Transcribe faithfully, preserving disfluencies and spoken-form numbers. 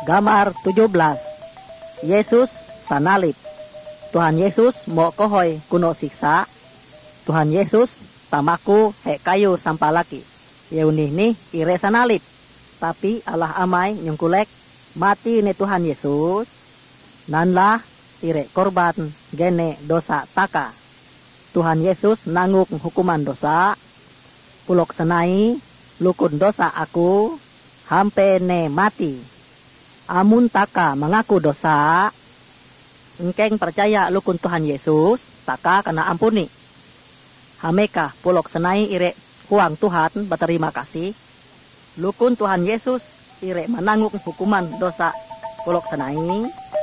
Gambar tujuh belas. Yesus sanalip. Tuhan Yesus mau kohoy kuno siksa. Tuhan Yesus tamaku hek kayu sampalaki. Yeunih nih ire sanalip. Tapi Allah amai nyungkulek mati ne Tuhan Yesus. Nanlah ire korban gene dosa taka. Tuhan Yesus nanggung hukuman dosa. Pulok senai lukun dosa aku hampe ne mati. Amun taka mengaku dosa, engkeng percaya lukun Tuhan Yesus, taka kena ampuni. Hameka pulok senai ire huang Tuhan berterima kasih. Lukun Tuhan Yesus ire menanggung hukuman dosa pulok senai.